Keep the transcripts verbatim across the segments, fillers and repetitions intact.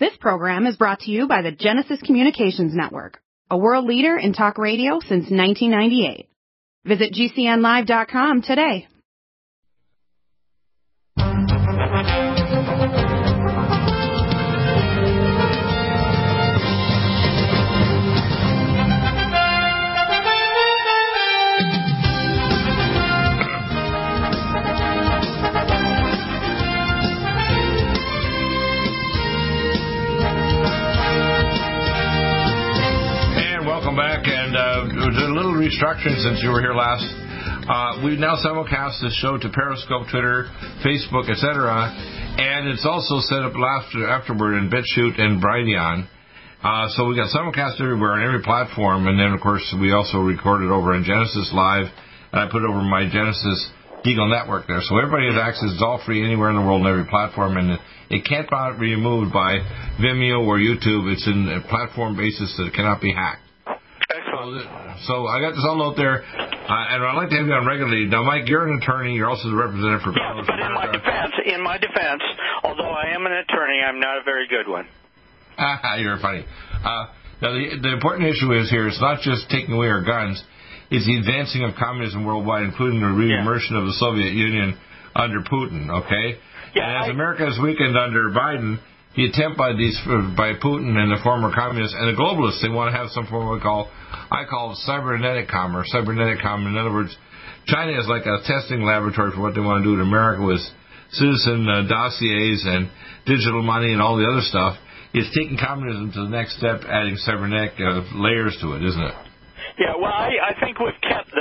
This program is brought to you by the Genesis Communications Network, a world leader in talk radio since nineteen ninety-eight. Visit G C N live dot com today. Back, and uh, there's a little restructuring since you were here last. Uh, we now simulcast this show to Periscope, Twitter, Facebook, et cetera, and it's also set up after, afterward in BitChute and Brighteon. Uh, so we got simulcast everywhere on every platform, and then of course we also record it over in Genesis Live, and I put it over my Genesis Eagle Network there. So everybody has access. It's all free anywhere in the world on every platform, and it, it can't be removed by Vimeo or YouTube. It's in a platform basis that it cannot be hacked. So I got this all out there, uh, and I'd like to have you on regularly. Now, Mike, you're an attorney. You're also the representative for Yes, but in my defense, in my defense, although I am an attorney, I'm not a very good one. You're funny. Uh, now, the, the important issue is here, it's not just taking away our guns. It's the advancing of communism worldwide, including the re-immersion yeah. of the Soviet Union under Putin, okay? Yeah, and as I, America has weakened under Biden, the attempt by these by Putin and the former communists and the globalists, they want to have some form of what we call, I call cybernetic commerce. Cybernetic commerce. In other words, China is like a testing laboratory for what they want to do in America with citizen uh, dossiers and digital money and all the other stuff. It's taking communism to the next step, adding cybernetic uh, layers to it, isn't it? Yeah, well, I, I think we've kept the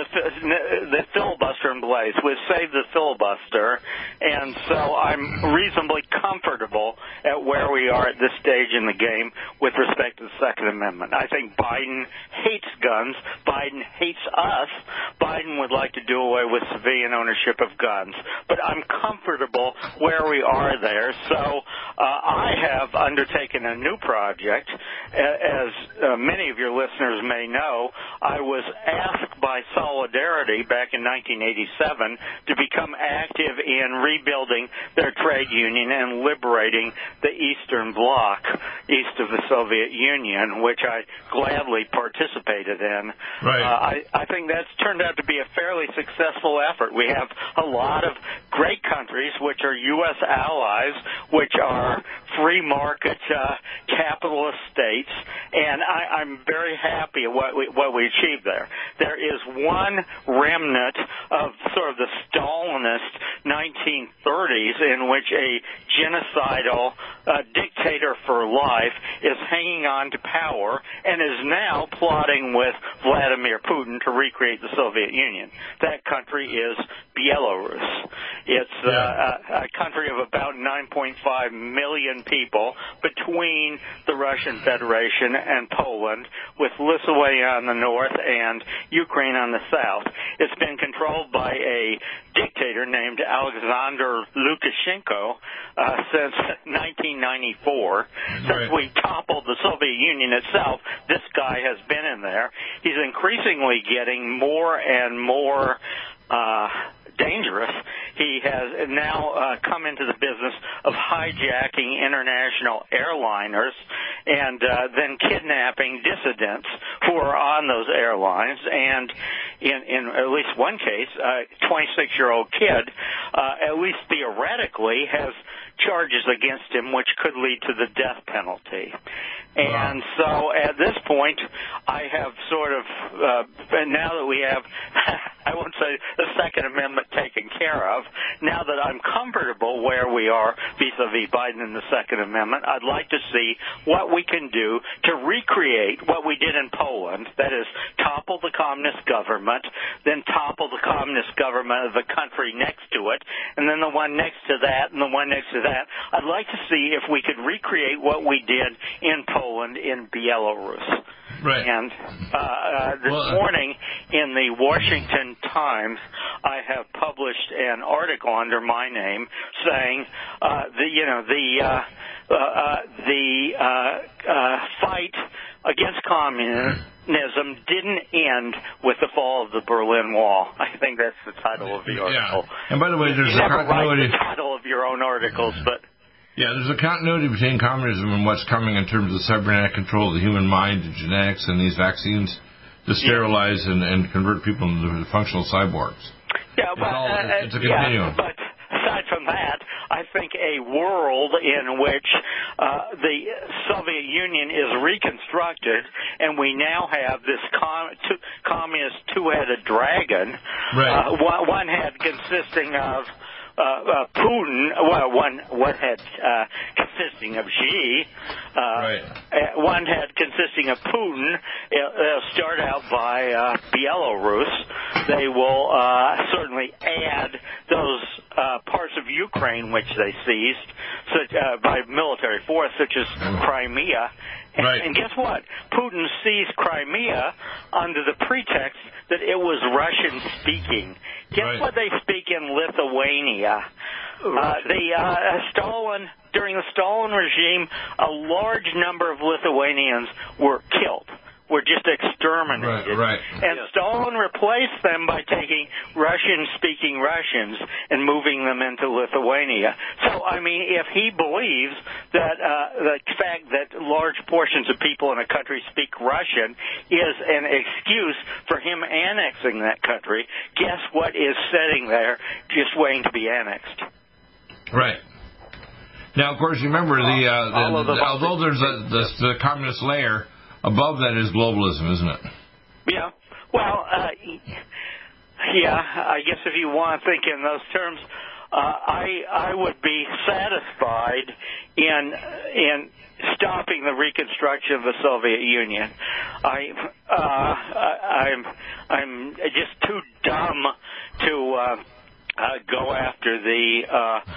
the filibuster in place. We've saved the filibuster, and so I'm reasonably comfortable at where we are at this stage in the game with respect to the Second Amendment. I think Biden hates guns. Biden hates us. Biden would like to do away with civilian ownership of guns. But I'm comfortable where we are there. So uh, I have undertaken a new project. As uh, many of your listeners may know, I was asked by Solidarity back in nineteen eighty-seven to become active in rebuilding their trade union and liberating the Eastern Bloc east of the Soviet Union, which I gladly participated in. Right. Uh, I, I think that's turned out to be a fairly successful effort. We have a lot of great countries which are U S allies, which are free market uh, capitalist states, and I, I'm very happy at what we, what we achieved there. There is one remnant of sort of the Stalinist nineteen thirties in which a genocidal uh, dictator for life is hanging on to power and is now plotting with Vladimir Putin to recreate the Soviet Union. That country is Belarus. It's uh, a, a country of about nine point five million people between the Russian Federation and Poland, with Lithuania on the north and Ukraine on the south. It's been controlled by a dictator named Alexander Lukashenko uh, since nineteen ninety-four. Since Right. we toppled the Soviet Union itself, this guy has been in there. He's increasingly getting more and more uh, dangerous. He has now uh, come into the business of hijacking international airliners and uh, then kidnapping dissidents who are on those airlines. And in, in at least one case, a twenty-six-year-old kid, uh, at least theoretically, has charges against him which could lead to the death penalty. And so at this point, I have sort of, uh, now that we have, I won't say the Second Amendment taken care of, now that I'm comfortable where we are vis-a-vis Biden and the Second Amendment, I'd like to see what we can do to recreate what we did in Poland, that is, topple the communist government, then topple the communist government of the country next to it, and then the one next to that, and the one next to that. I'd like to see if we could recreate what we did in Poland in Belarus. Right. And uh, uh, this well, morning in the Washington Times, I have published an article under my name saying, uh, the you know the uh, uh, uh, the uh, uh, fight against communism didn't end with the fall of the Berlin Wall. I think that's the title of the article. Yeah. And by the way, there's you a never continuity. write the title of your own articles, but Yeah, there's a continuity between communism and what's coming in terms of cybernetic control of the human mind and genetics and these vaccines to sterilize yeah. and, and convert people into functional cyborgs. Yeah, but, it's, all, uh, it's a continuum. Yeah, but aside from that, I think a world in which uh, the Soviet Union is reconstructed and we now have this com- two, communist two-headed dragon, right. uh, one, one head consisting of Uh, uh, Putin, well, one one head uh, consisting of Xi, uh, right. uh, one head consisting of Putin. They'll start out by uh, Belarus. They will uh, certainly add those uh, parts of Ukraine which they seized, such, uh, by military force, such as Crimea. And, right. and guess what? Putin seized Crimea under the pretext that it was Russian-speaking. Guess right. what they speak in Lithuania? Uh, the uh, Stalin, during the Stalin regime, a large number of Lithuanians were killed, were just exterminated. Right, right. And yeah. Stalin replaced them by taking Russian-speaking Russians and moving them into Lithuania. So, I mean, if he believes that uh, the fact that large portions of people in a country speak Russian is an excuse for him annexing that country, guess what is sitting there just waiting to be annexed? Right. Now, of course, remember, the, uh, the, the, the although there's a, the, the communist layer, above that is globalism, isn't it? Yeah. Well, uh, yeah, I guess if you want to think in those terms, uh, I I would be satisfied in in stopping the reconstruction of the Soviet Union. I uh, I'm I'm just too dumb to uh, uh, go after the uh,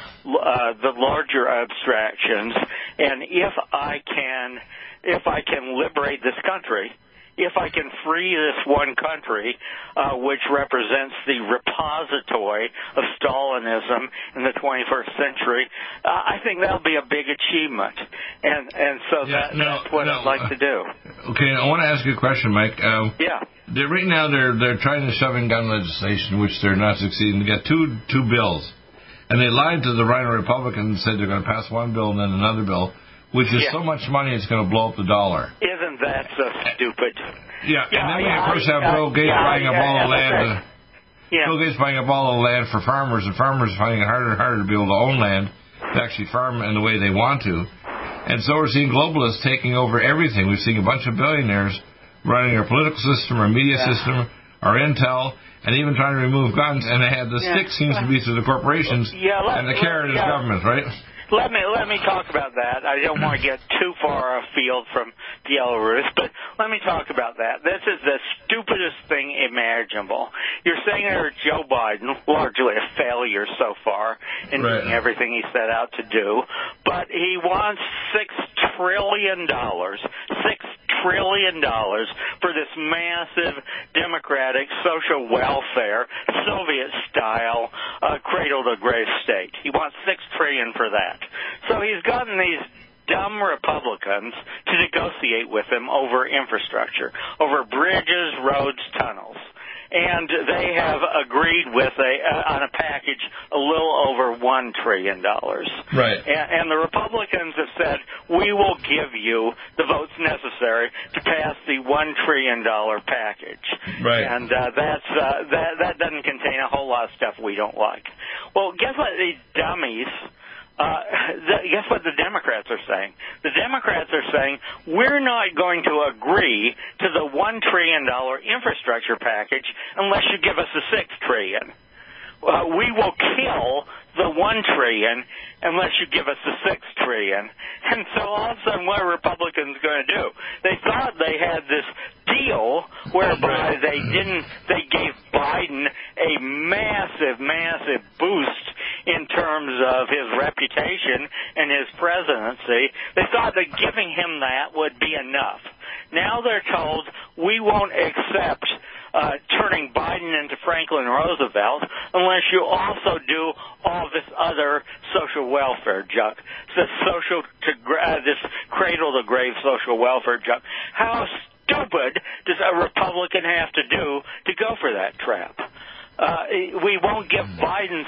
uh, the larger abstractions, and if I can. If I can liberate this country, if I can free this one country, uh, which represents the repository of Stalinism in the twenty-first century, uh, I think that'll be a big achievement. And and so yeah, that, no, that's what no, I'd like uh, to do. Okay, I want to ask you a question, Mike. Uh, yeah. They're, right now, they're they're trying to shove in gun legislation, which they're not succeeding. They got two two bills, and they lied to the Rhino Republicans and said they're going to pass one bill and then another bill, which is yeah. so much money it's going to blow up the dollar. Isn't that so stupid? Yeah, yeah and then we, yeah, of course, have yeah, Bill Gates yeah, buying yeah, up all yeah, the land. right. yeah. Bill Gates buying up all the land for farmers, and farmers finding it harder and harder to be able to own land, to actually farm in the way they want to. And so we're seeing globalists taking over everything. We're seeing a bunch of billionaires running our political system, our media yeah. system, our intel, and even trying to remove guns. And they have the yeah. stick seems to be through the corporations, yeah, let, and the carrot is yeah. government, right? Let me let me talk about that. I don't want to get too far afield from Belarus, but let me talk about that. This is the stupidest thing imaginable. You're saying that Joe Biden, largely a failure so far in right. doing everything he set out to do, but he wants six trillion dollars, six trillion dollars for this massive democratic social welfare, Soviet-style, uh, cradle-to-grave state. He wants six trillion dollars for that. So he's gotten these dumb Republicans to negotiate with him over infrastructure, over bridges, roads, tunnels. And they have agreed with a uh, on a package a little over one trillion dollars. Right. And, and the Republicans have said, we will give you the votes necessary to pass the one trillion dollar package. Right. And uh, that's uh, that that doesn't contain a whole lot of stuff we don't like. Well, guess what? These dummies. Uh, the, guess what the Democrats are saying? The Democrats are saying, we're not going to agree to the one trillion dollars infrastructure package unless you give us the six trillion dollars. Uh, we will kill the one trillion dollars unless you give us the six trillion dollars. And so all of a sudden, what are Republicans going to do? They thought they had this deal whereby they didn't, they gave Biden a massive, massive boost in terms of his reputation and his presidency. They thought that giving him that would be enough. Now they're told, we won't accept uh, turning Biden into Franklin Roosevelt unless you also do all this other social welfare junk, this social to uh, this cradle-to-grave social welfare junk. How stupid does a Republican have to do to go for that trap? Uh, we won't give Biden's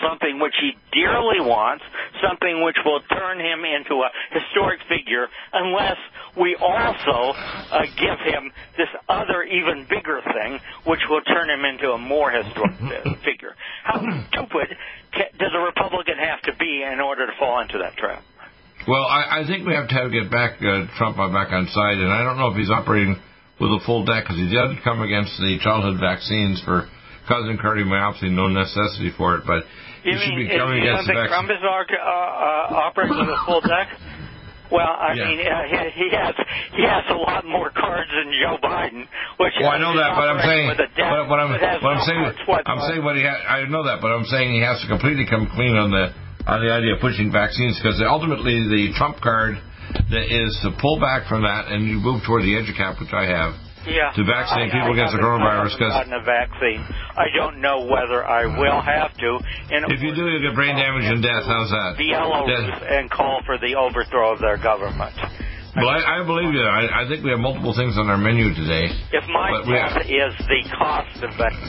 something which he dearly wants, something which will turn him into a historic figure, unless we also uh, give him this other, even bigger thing, which will turn him into a more historic figure. How stupid ca- does a Republican have to be in order to fall into that trap? Well, I, I think we have to have, get back uh, Trump back on side, and I don't know if he's operating with a full deck, because he did come against the childhood vaccines for causing cardiomyopathy, no necessity for it, but you he should mean, be coming you against don't the think vaccine. Trump is uh, uh, operating with a full deck? Well, I yeah. mean, uh, he, he has he has a lot more cards than Joe Biden. Which well, I know that, but I'm saying, but what I'm, what I'm no saying, I'm saying what he ha- I know that, but I'm saying he has to completely come clean on the on the idea of pushing vaccines, because ultimately the Trump card that is to pull back from that and you move toward the EduCap, which I have. Yeah, to vaccinate I, people I against the coronavirus. Because gotten a vaccine, I don't know whether I will have to. In if you do, you get brain damage and death. How's that? Belarus and call for the overthrow of their government. Well, I, I believe you. I, I think we have multiple things on our menu today. If my death is the cost of that.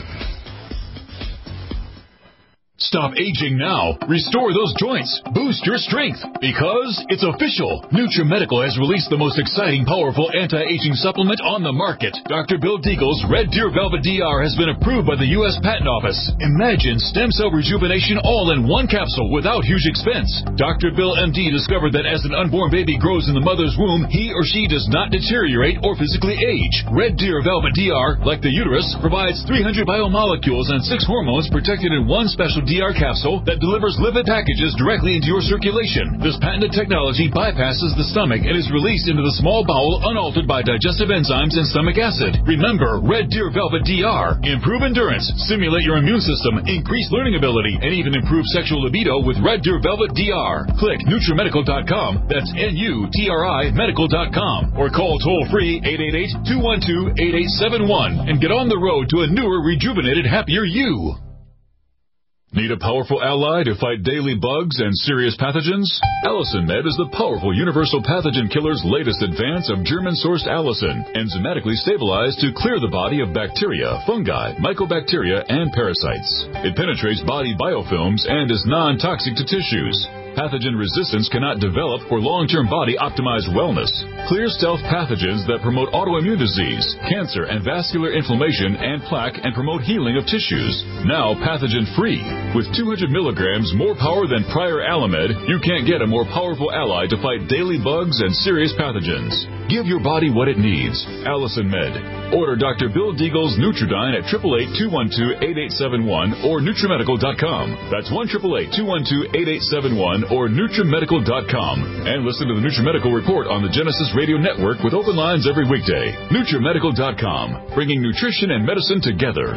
Stop aging now. Restore those joints. Boost your strength. Because it's official. NutriMedical has released the most exciting, powerful anti-aging supplement on the market. Doctor Bill Deagle's Red Deer Velvet D R has been approved by the U S Patent Office. Imagine stem cell rejuvenation all in one capsule without huge expense. Doctor Bill M D discovered that as an unborn baby grows in the mother's womb, he or she does not deteriorate or physically age. Red Deer Velvet D R, like the uterus, provides three hundred biomolecules and six hormones protected in one special D R capsule that delivers lipid packages directly into your circulation. This patented technology bypasses the stomach and is released into the small bowel unaltered by digestive enzymes and stomach acid. Remember, Red Deer Velvet D R. Improve endurance, stimulate your immune system, increase learning ability, and even improve sexual libido with Red Deer Velvet D R. Click NutriMedical dot com. That's N U T R I medical dot com. Or call toll-free eight eight eight, two one two, eight eight seven one and get on the road to a newer, rejuvenated, happier you. Need a powerful ally to fight daily bugs and serious pathogens? Allicin Med is the powerful universal pathogen killer's latest advance of German-sourced allicin, enzymatically stabilized to clear the body of bacteria, fungi, mycobacteria, and parasites. It penetrates body biofilms and is non-toxic to tissues. Pathogen resistance cannot develop for long-term body-optimized wellness. Clear stealth pathogens that promote autoimmune disease, cancer, and vascular inflammation and plaque and promote healing of tissues. Now pathogen-free. With two hundred milligrams more power than prior Alamed, you can't get a more powerful ally to fight daily bugs and serious pathogens. Give your body what it needs. Allicin Med. Order Doctor Bill Deagle's Nutridyne at eight eight eight, two one two, eight eight seven one or NutriMedical dot com. That's one eight eight eight, two one two, eight eight seven one or NutriMedical dot com. And listen to the NutriMedical Report on the Genesis Radio Network with open lines every weekday. NutriMedical dot com, bringing nutrition and medicine together.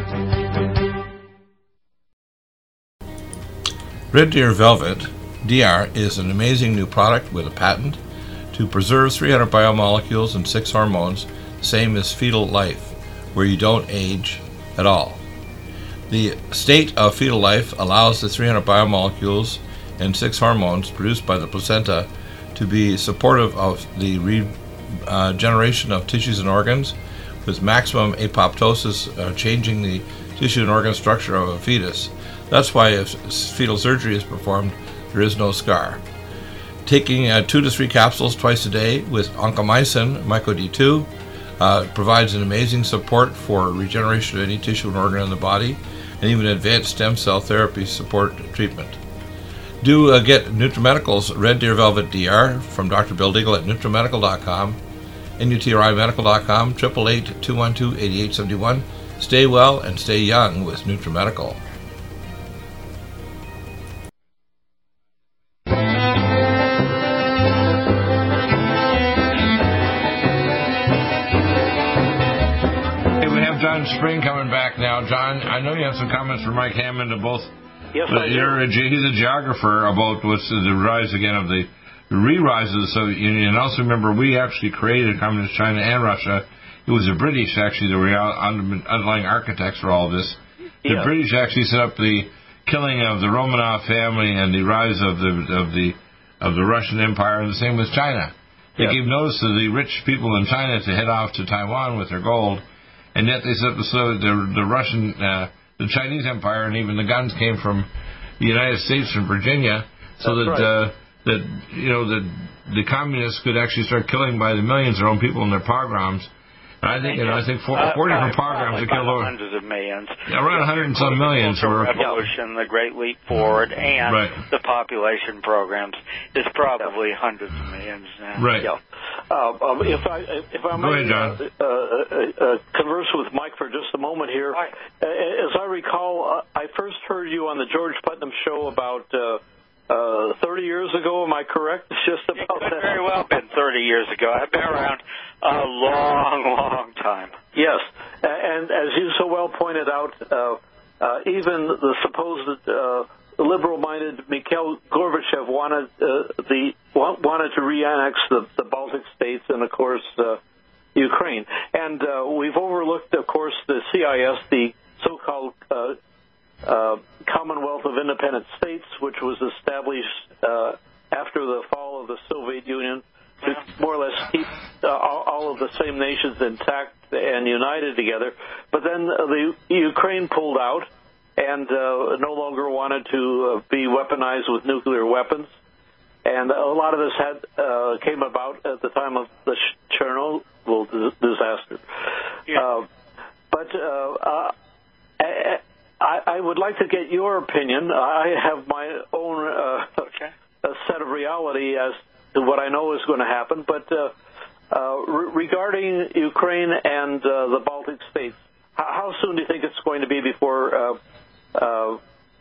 Red Deer Velvet D R is an amazing new product with a patent to preserve three hundred biomolecules and six hormones, same as fetal life, where you don't age at all. The state of fetal life allows the three hundred biomolecules and six hormones produced by the placenta to be supportive of the regeneration uh, of tissues and organs, with maximum apoptosis, uh, changing the tissue and organ structure of a fetus. That's why if fetal surgery is performed, there is no scar. Taking uh, two to three capsules twice a day with oncomycin, myco D two, uh, provides an amazing support for regeneration of any tissue and organ in the body, and even advanced stem cell therapy support treatment. Do uh, get NutriMedical's Red Deer Velvet D R from Doctor Bill Deagle at NutriMedical dot com, N U T R I medical dot com, eight eight eight, two one two, eight eight seven one. Stay well and stay young with NutriMedical. John Spring coming back now. John, I know you have some comments for Mike Hammond of both. Yes, I do. You're a, he's a geographer about what's the, the rise again of the, the re-rise of the Soviet Union. And also remember, we actually created Communist China and Russia. It was the British, actually, the real underlying architects for all of this. The yeah. British actually set up the killing of the Romanov family and the rise of the of the of the Russian Empire, and the same with China. They yeah. gave notice to the rich people in China to head off to Taiwan with their gold. And yet they said the the, the Russian, uh, the Chinese Empire, and even the guns came from the United States from Virginia, so That's that right. uh, that you know the the communists could actually start killing by the millions their own people in their pogroms. I think, you know, I think four, uh, four different probably pogroms that killed over hundreds of millions. Yeah, around a hundred and some millions. The Were, revolution, the Great Leap Forward, and right. the population programs is probably hundreds of millions now. Right. Yeah. Uh, um, if I if I Go may ahead, John. uh, uh, uh, converse with Mike for just a moment here, Right. uh, as I recall, uh, I first heard you on the George Putnam show about uh, uh, thirty years ago. Am I correct? It's just It about could that. very well been thirty years ago. I've been around a long, long time. Yes, and as you so well pointed out, uh, uh, even the supposed uh, liberal-minded Mikhail Gorbachev wanted uh, the wanted to re-annex the, the Baltic states and, of course, uh, Ukraine. And uh, we've overlooked, of course, the C I S, the so-called uh, uh, Commonwealth of Independent States, which was established uh, after the fall of the Soviet Union to more or less keep uh, all, all of the same nations intact and united together. But then uh, the Ukraine pulled out and uh, no longer wanted to uh, be weaponized with nuclear weapons. And a lot of this had uh, came about at the time of the Chernobyl disaster. Yeah. Uh, but uh, uh, I, I would like to get your opinion. I have my own uh, Okay. set of reality as to what I know is going to happen. But uh, uh, re- regarding Ukraine and uh, the Baltic states, how, how soon do you think it's going to be before? Uh, uh,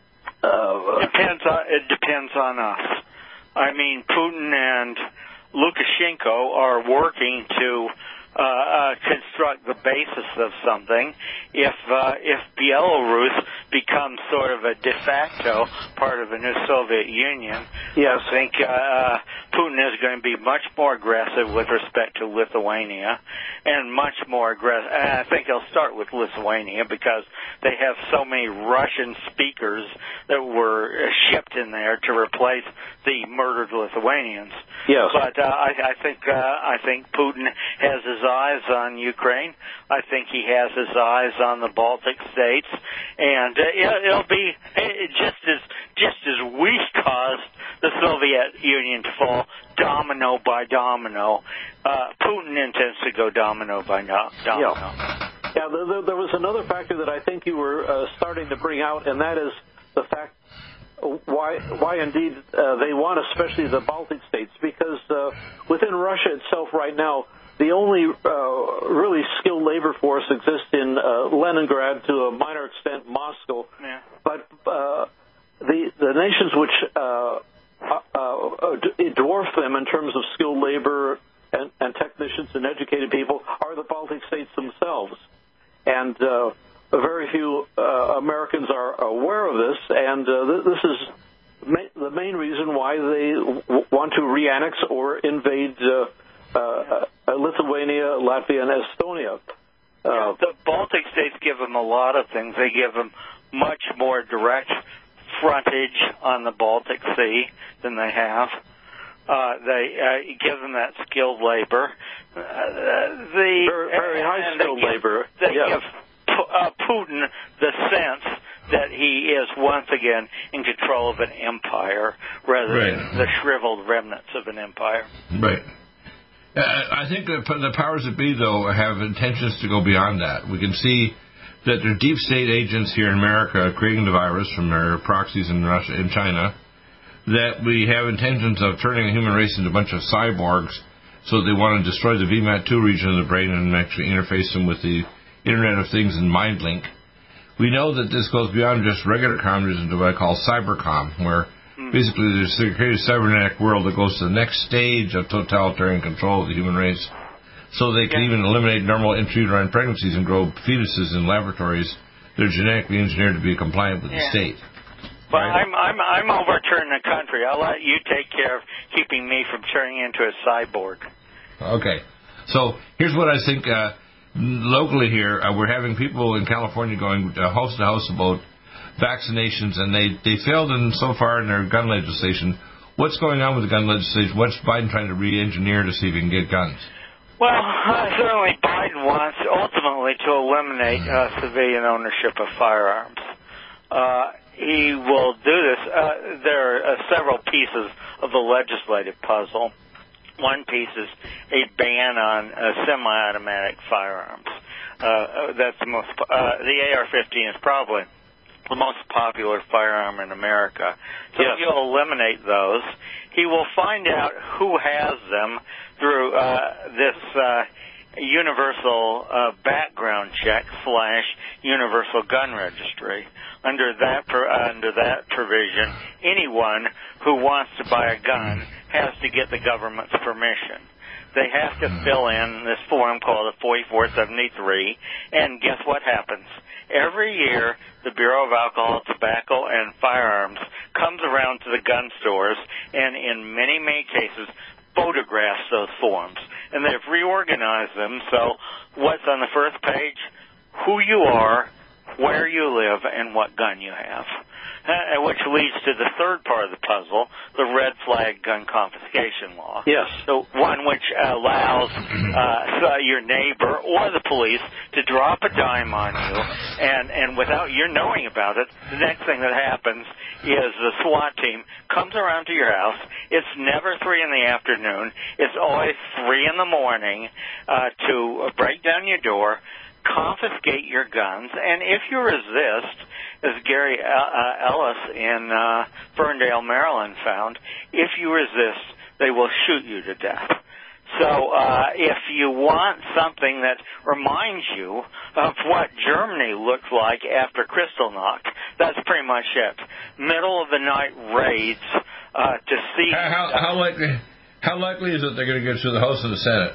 uh, Depends on, it depends on us. I mean, Putin and Lukashenko are working to uh, uh, construct the basis of something. If uh, if Belarus becomes sort of a de facto part of the new Soviet Union, Yes. I think uh, Putin is going to be much more aggressive with respect to Lithuania, and much more aggressive. And I think he'll start with Lithuania because they have so many Russian speakers that were shipped in there to replace the murdered Lithuanians. Yes. But uh, I, I think uh, I think Putin has his eyes on Ukraine. I think he has his eyes on the Baltic states, and uh, it, it'll be it, just as just as we caused the Soviet Union to fall domino by domino. Uh, Putin intends to go domino by no, domino. Yeah. Yeah, there, there was another factor that I think you were uh, starting to bring out, and that is the fact why, why indeed uh, they want, especially the Baltic states, because uh, within Russia itself right now, the only uh, really skilled labor force exists in uh, Leningrad, to a minor extent Moscow, Yeah. but uh, the the nations which uh, uh, uh, dwarf them in terms of skilled labor and, and technicians and educated people are the Baltic states themselves. And uh, very few uh, Americans are aware of this, and uh, th- this is ma- the main reason why they w- want to re-annex or invade uh, uh, uh, Lithuania, Latvia, and Estonia. Uh, Yeah, the Baltic states give them a lot of things. They give them much more direct frontage on the Baltic Sea than they have. Uh, they uh, give them that skilled labor. Uh, the very, very high skilled give, labor. They Yeah. give uh, Putin the sense that he is once again in control of an empire rather Right. than the shriveled remnants of an empire. Right. Uh, I think the, the powers that be, though, have intentions to go beyond that. We can see that there are deep state agents here in America creating the virus from their proxies in Russia and China, that we have intentions of turning the human race into a bunch of cyborgs, so they want to destroy the V MAT two region of the brain and actually interface them with the Internet of Things and MindLink. We know that this goes beyond just regular commerce into what I call cybercom, where basically there's a created cybernetic world that goes to the next stage of totalitarian control of the human race, so they can Yeah. even eliminate normal intrauterine pregnancies and grow fetuses in laboratories that are genetically engineered to be compliant with Yeah. the state. Well, Right. I'm I'm I'm overturning the country. I'll let you take care of keeping me from turning into a cyborg. Okay. So here's what I think uh, locally here. Uh, we're having people in California going uh, house to house about vaccinations, and they, they failed in so far in their gun legislation. What's going on with the gun legislation? What's Biden trying to re-engineer to see if he can get guns? Well, uh, certainly Biden wants ultimately to eliminate uh, civilian ownership of firearms. Uh, he will do this. Uh, there are uh, several pieces of the legislative puzzle. One piece is a ban on uh, semi-automatic firearms. Uh, that's the most. Uh, the A R fifteen is probably the most popular firearm in America. So yes. He'll eliminate those. He will find out who has them through uh, this uh, universal uh, background check slash universal gun registry. Under that per, uh, under that provision, anyone who wants to buy a gun has to get the government's permission. They have to fill in this form called a forty-four seventy-three, and guess what happens? Every year, the Bureau of Alcohol, Tobacco, and Firearms comes around to the gun stores and, in many, many cases, photographs those forms. And they've reorganized them, so what's on the first page? Who you are, where you live, and what gun you have. Uh, which leads to the third part of the puzzle, the red flag gun confiscation law. Yes. So one which allows uh, your neighbor or the police to drop a dime on you, and, and without your knowing about it, the next thing that happens is the SWAT team comes around to your house. It's never three in the afternoon. It's always three in the morning uh, to break down your door, confiscate your guns, and if you resist, as Gary uh, Ellis in uh, Ferndale, Maryland found, if you resist, they will shoot you to death. So uh, if you want something that reminds you of what Germany looked like after Kristallnacht, that's pretty much it. Middle of the night raids uh, to see... How, how, likely, how likely is it they're going to get through the House and the Senate?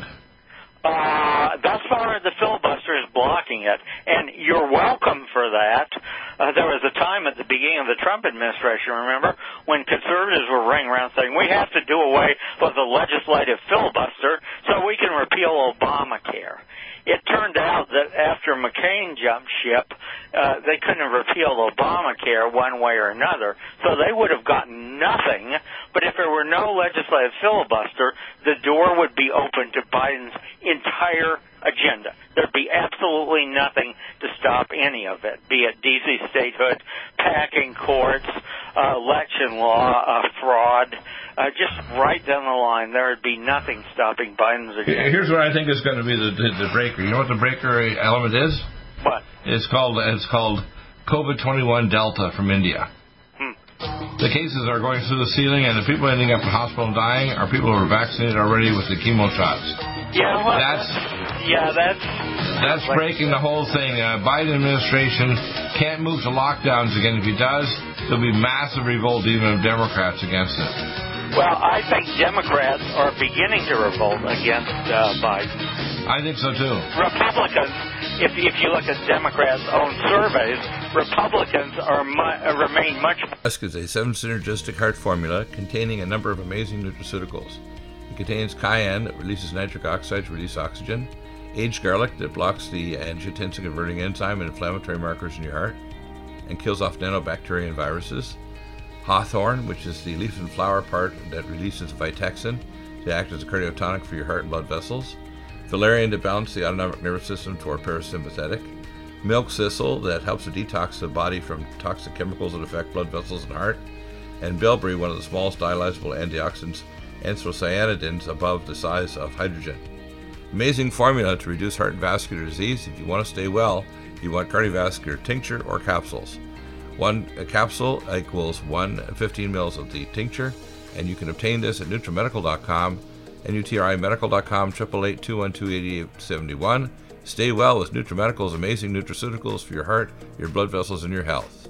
Uh, thus far, the filibuster is blocking it, and you're welcome for that. Uh, there was a time at the beginning of the Trump administration, remember, when conservatives were running around saying, we have to do away with the legislative filibuster so we can repeal Obamacare. It turned out that after McCain jumped ship, uh, they couldn't have repealed Obamacare one way or another, so they would have gotten nothing. But if there were no legislative filibuster, the door would be open to Biden's entire agenda. There'd be absolutely nothing to stop any of it, be it D C statehood, packing courts, uh, election law, uh, fraud. Uh, just right down the line, there would be nothing stopping Biden's agenda. Here's what I think is going to be the, the, the breaker. You know what the breaker element is? What? It's called it's called COVID twenty-one Delta from India. Hmm. The cases are going through the ceiling, and the people ending up in hospital and dying are people who are vaccinated already with the chemo shots. Yeah, well, that's yeah, that's that's breaking the whole thing. Uh, Biden administration can't move to lockdowns again. If he does, there'll be massive revolt even of Democrats against it. Well, I think Democrats are beginning to revolt against uh, Biden. I think so, too. Republicans, if, if you look at Democrats' own surveys, Republicans are mu- uh, remain much... Musk is a seven-synergistic heart formula containing a number of amazing nutraceuticals. It contains cayenne that releases nitric oxide to release oxygen, aged garlic that blocks the angiotensin-converting enzyme and inflammatory markers in your heart and kills off nanobacteria and viruses, hawthorn, which is the leaf and flower part that releases Vitexin to act as a cardiotonic for your heart and blood vessels, valerian to balance the autonomic nervous system toward parasympathetic, milk thistle that helps to detox the body from toxic chemicals that affect blood vessels and heart, and bilberry, one of the smallest dialyzable antioxidants, anthocyanidins above the size of hydrogen. Amazing formula to reduce heart and vascular disease. If you want to stay well, you want cardiovascular tincture or capsules. One a capsule equals one fifteen mils of the tincture, and you can obtain this at NutriMedical dot com, N U T R I medical dot com, eight eight eight, two one two, eight eight seven one. Stay well with NutriMedical's amazing nutraceuticals for your heart, your blood vessels, and your health.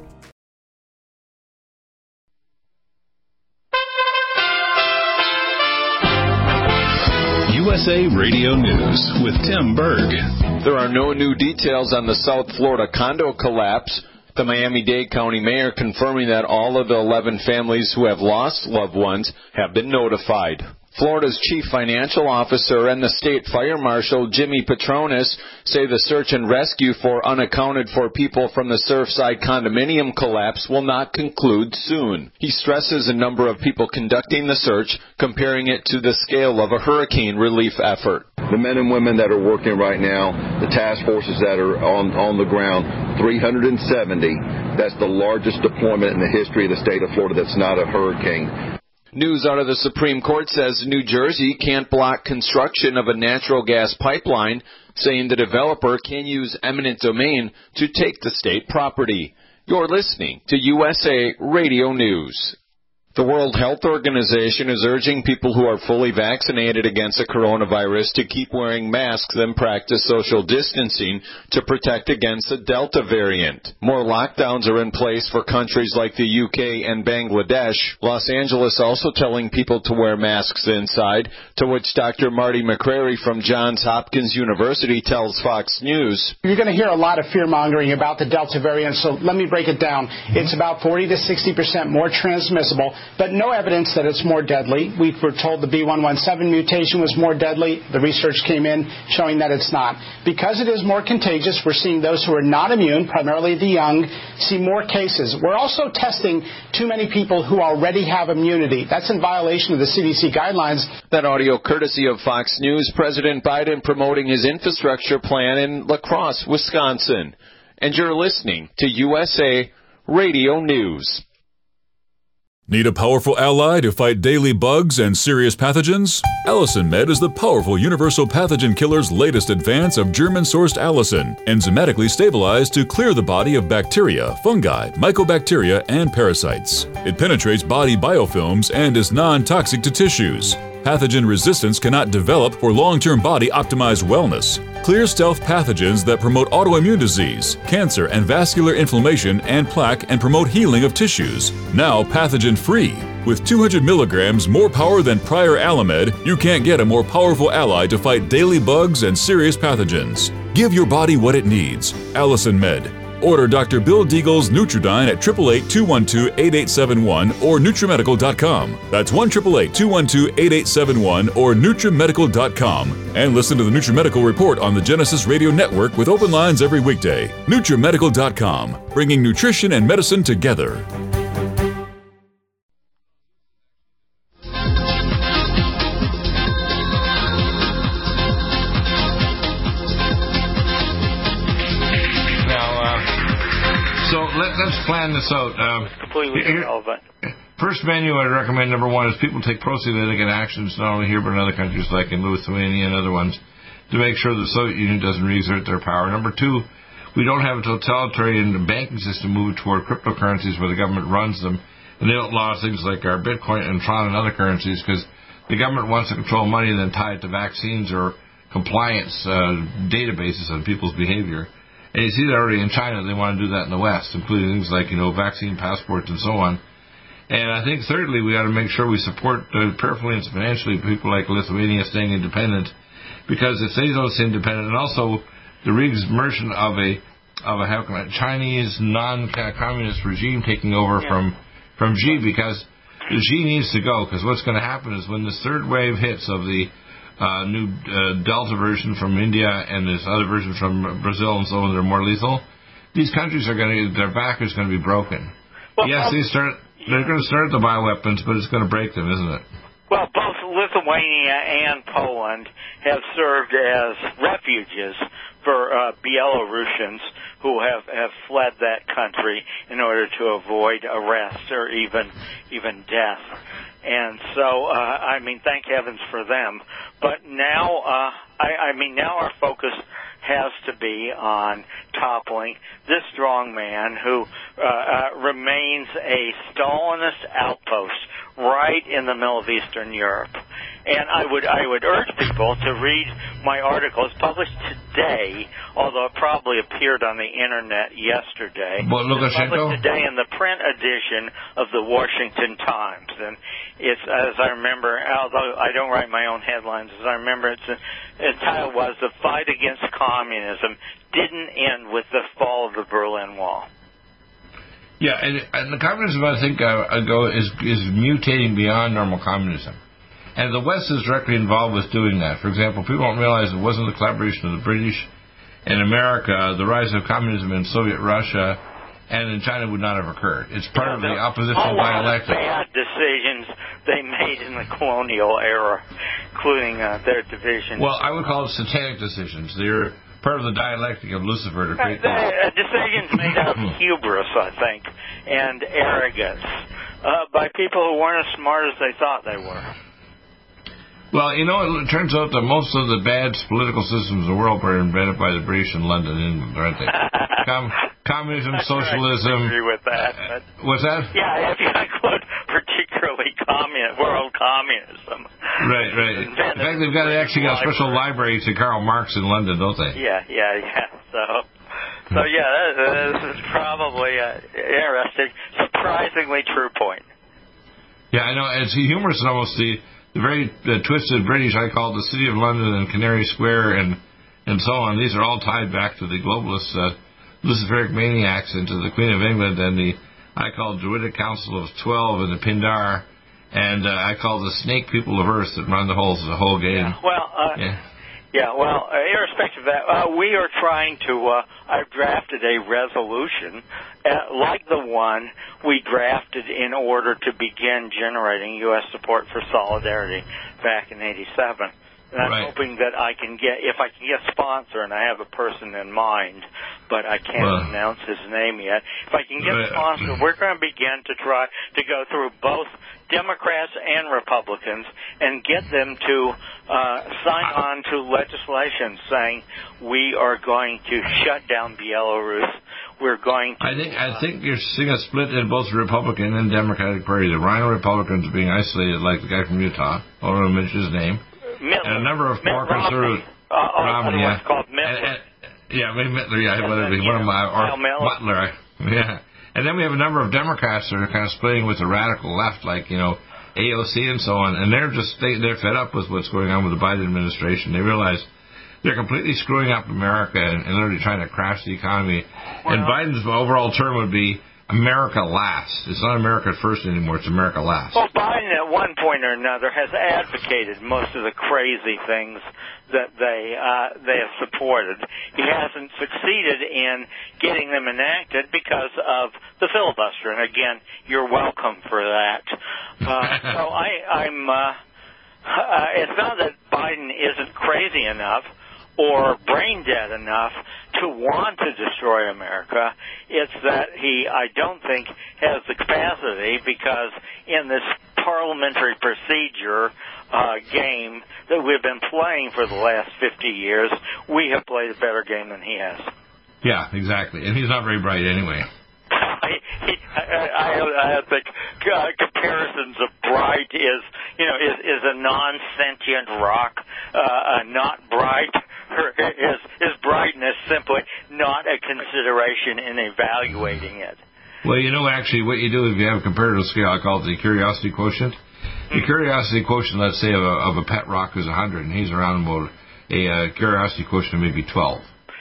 U S A Radio News with Tim Berg. There are no new details on the South Florida condo collapse. The Miami-Dade County Mayor confirming that all of the eleven families who have lost loved ones have been notified. Florida's chief financial officer and the state fire marshal, Jimmy Petronas, say the search and rescue for unaccounted-for people from the Surfside condominium collapse will not conclude soon. He stresses a number of people conducting the search, comparing it to the scale of a hurricane relief effort. the men and women that are working right now, the task forces that are on, on the ground, three hundred seventy. That's the largest deployment in the history of the state of Florida that's not a hurricane. News out of the Supreme Court says New Jersey can't block construction of a natural gas pipeline, saying the developer can use eminent domain to take the state property. You're listening to U S A Radio News. The World Health Organization is urging people who are fully vaccinated against the coronavirus to keep wearing masks and practice social distancing to protect against the Delta variant. More lockdowns are in place for countries like the U K and Bangladesh. Los Angeles also telling people to wear masks inside, to which Doctor Marty McCrary from Johns Hopkins University tells Fox News. You're going to hear a lot of fear-mongering about the Delta variant, so let me break it down. It's about forty to sixty percent more transmissible, but no evidence that it's more deadly. We were told the B one one seven mutation was more deadly. The research came in showing that it's not. Because it is more contagious, we're seeing those who are not immune, primarily the young, see more cases. We're also testing too many people who already have immunity. That's in violation of the C D C guidelines. That audio courtesy of Fox News. President Biden promoting his infrastructure plan in La Crosse, Wisconsin. And you're listening to U S A Radio News. Need a powerful ally to fight daily bugs and serious pathogens? Allicin Med is the powerful universal pathogen killer's latest advance of German-sourced allicin, enzymatically stabilized to clear the body of bacteria, fungi, mycobacteria, and parasites. It penetrates body biofilms and is non-toxic to tissues. Pathogen resistance cannot develop for long-term body-optimized wellness. Clear stealth pathogens that promote autoimmune disease, cancer and vascular inflammation and plaque and promote healing of tissues. Now pathogen-free. With two hundred milligrams more power than prior Alamed, you can't get a more powerful ally to fight daily bugs and serious pathogens. Give your body what it needs. Allicin Med. Order Doctor Bill Deagle's Nutridyne at eight eight eight, two one two, eight eight seven one or Nutrimedical dot com. That's one eight eight eight, two one two, eight eight seven one or Nutrimedical dot com. And listen to the Nutrimedical Report on the Genesis Radio Network with open lines every weekday. Nutrimedical dot com, bringing nutrition and medicine together. Let's plan this out. Um, completely irrelevant. First menu I'd recommend, number one, is people take pro-Soviet actions, not only here but in other countries like in Lithuania and other ones, to make sure the Soviet Union doesn't reexert their power. Number two, we don't have a totalitarian banking system moving toward cryptocurrencies where the government runs them, and they don't law things like our Bitcoin and Tron and other currencies because the government wants to control money and then tie it to vaccines or compliance uh, databases on people's behavior. And you see that already in China. They want to do that in the West, including things like, you know, vaccine passports and so on. And I think, thirdly, we ought to make sure we support uh, prayerfully and financially people like Lithuania staying independent, because if they don't stay independent, and also the reimmersion of a of a how can I, Chinese non-communist regime taking over yeah. from from Xi, because Xi needs to go. Because what's going to happen is when this third wave hits of the Uh, new uh, Delta version from India and this other version from Brazil and so on that are more lethal, these countries are going to, their back is going to be broken. Well, yes, they start, they're going to start the bioweapons, but it's going to break them, isn't it? Well, both Lithuania and Poland have served as refuges for uh, Belarusians who have, have fled that country in order to avoid arrest or even even death. And so, uh, I mean, thank heavens for them. But now, uh, I, I mean, now our focus has to be on toppling this strong man who uh, uh, remains a Stalinist outpost right in the middle of Eastern Europe. And I would I would urge people to read my article. It's published today, although it probably appeared on the internet yesterday. Well, it's published today in the print edition of the Washington Times. And it's, as I remember, although I don't write my own headlines, as I remember, it's, its title was "The Fight Against Communism Didn't End with the Fall of the Berlin Wall." Yeah, and, and the communism, I think, uh, ago is is mutating beyond normal communism. And the West is directly involved with doing that. For example, people don't realize it wasn't the collaboration of the British and America, the rise of communism in Soviet Russia and in China would not have occurred. It's part of the oppositional dialectic. Bad decisions they made in in the colonial era, including uh, their division. Well, I would call it satanic decisions. They're part of the dialectic of Lucifer to create uh, uh, decisions made out of hubris, I think, and arrogance uh, by people who weren't as smart as they thought they were. Well, you know, it turns out that most of the bad political systems in the world were invented by the British in London, England, aren't they? Com- communism, socialism. I agree with that. But, what's that? Yeah, if you include particularly commun- world communism. Right, right. In fact, they've got actually got special libraries to Karl Marx in London, don't they? Yeah, yeah, yeah. So, so yeah, that, this is probably an interesting, surprisingly true point. Yeah, I know. It's humorous almost the. The very uh, twisted British, I call the City of London and Canary Square and and so on. These are all tied back to the globalist uh, Luciferic maniacs and to the Queen of England and the, I call Druidic Council of Twelve and the Pindar, and uh, I call the snake people of Earth that run the whole the whole game. Yeah, well, uh, yeah. yeah, well, uh, irrespective of that, uh, we are trying to. Uh, I've drafted a resolution uh, like the one we drafted in order to begin generating U S support for solidarity back in eighty-seven. And I'm right. hoping that I can get, if I can get a sponsor, and I have a person in mind, but I can't well, announce his name yet. If I can get a right. sponsor, we're going to begin to try to go through both Democrats and Republicans and get them to uh, sign on to legislation saying we are going to shut down Belarus. We're going to... I think I think you're seeing a split in both the Republican and Democratic Party. The Rhino Republicans are being isolated, like the guy from Utah. I don't want to mention his name. Mittler. And a number of more Mitt conservative... Uh, oh, Romney, yeah. called Mittler. And, and, yeah, maybe Mittler, yeah, yeah whatever. yeah, One of my... Or Butler. Butler, yeah. And then we have a number of Democrats that are kind of splitting with the radical left, like, you know, A O C and so on. And they're just, they, they're fed up with what's going on with the Biden administration. They realize they're completely screwing up America and, and literally trying to crash the economy. Well, and Biden's overall term would be America last. It's not America first anymore. It's America last. Well, Biden at one point or another has advocated most of the crazy things that they uh, they have supported. He hasn't succeeded in getting them enacted because of the filibuster. And again, you're welcome for that. Uh, so I, I'm. Uh, uh, it's not that Biden isn't crazy enough or brain dead enough to want to destroy America. It's that he, I don't think, has the capacity because in this parliamentary procedure uh, game that we've been playing for the last fifty years, we have played a better game than he has. Yeah, exactly. And he's not very bright anyway. I, I, I think uh, comparisons of bright is, you know, is, is a non-sentient rock, uh, not bright. His, his brightness simply not a consideration in evaluating it. Well, you know, actually, what you do if you have a comparative scale, I call it the curiosity quotient. The mm. curiosity quotient, let's say, of a, of a pet rock is one hundred, and he's around about a uh, curiosity quotient of maybe twelve.